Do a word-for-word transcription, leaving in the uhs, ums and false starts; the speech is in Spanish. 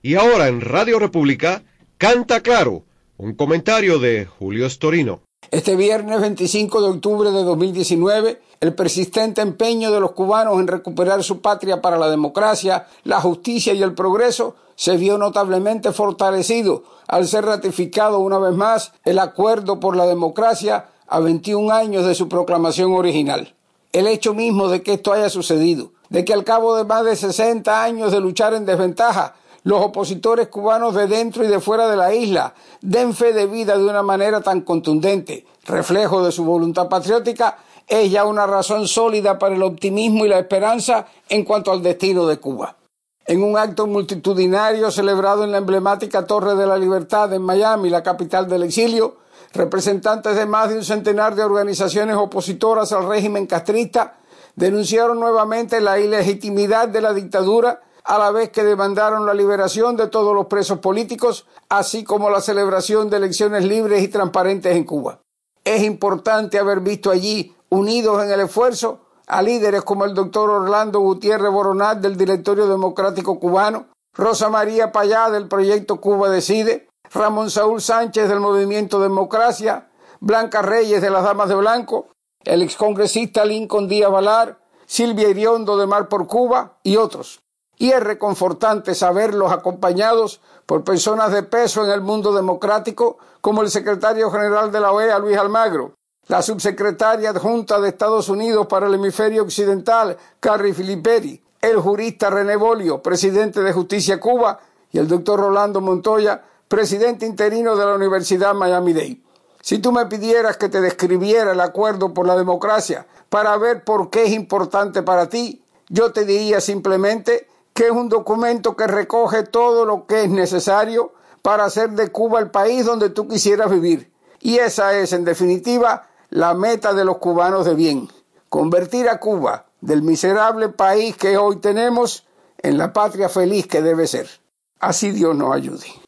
Y ahora en Radio República, Canta Claro, un comentario de Julio Storino. Este viernes veinticinco de octubre de dos mil diecinueve, el persistente empeño de los cubanos en recuperar su patria para la democracia, la justicia y el progreso se vio notablemente fortalecido al ser ratificado una vez más el Acuerdo por la Democracia a veintiún años de su proclamación original. El hecho mismo de que esto haya sucedido, de que al cabo de más de sesenta años de luchar en desventaja, los opositores cubanos de dentro y de fuera de la isla den fe de vida de una manera tan contundente, reflejo de su voluntad patriótica, es ya una razón sólida para el optimismo y la esperanza en cuanto al destino de Cuba. En un acto multitudinario celebrado en la emblemática Torre de la Libertad en Miami, la capital del exilio, representantes de más de un centenar de organizaciones opositoras al régimen castrista denunciaron nuevamente la ilegitimidad de la dictadura, a la vez que demandaron la liberación de todos los presos políticos, así como la celebración de elecciones libres y transparentes en Cuba. Es importante haber visto allí, unidos en el esfuerzo, a líderes como el doctor Orlando Gutiérrez Boronat del Directorio Democrático Cubano, Rosa María Payá del Proyecto Cuba Decide, Ramón Saúl Sánchez del Movimiento Democracia, Blanca Reyes de las Damas de Blanco, el excongresista Lincoln Díaz Valar, Silvia Iriondo de Mar por Cuba y otros. Y es reconfortante saberlos acompañados por personas de peso en el mundo democrático como el secretario general de la O E A, Luis Almagro, la subsecretaria adjunta de Estados Unidos para el hemisferio occidental, Carrie Filiperi, el jurista René Bolio, presidente de Justicia Cuba, y el doctor Rolando Montoya, presidente interino de la Universidad Miami-Dade. Si tú me pidieras que te describiera el Acuerdo por la Democracia para ver por qué es importante para ti, yo te diría simplemente que es un documento que recoge todo lo que es necesario para hacer de Cuba el país donde tú quisieras vivir. Y esa es, en definitiva, la meta de los cubanos de bien: convertir a Cuba, del miserable país que hoy tenemos, en la patria feliz que debe ser. Así Dios nos ayude.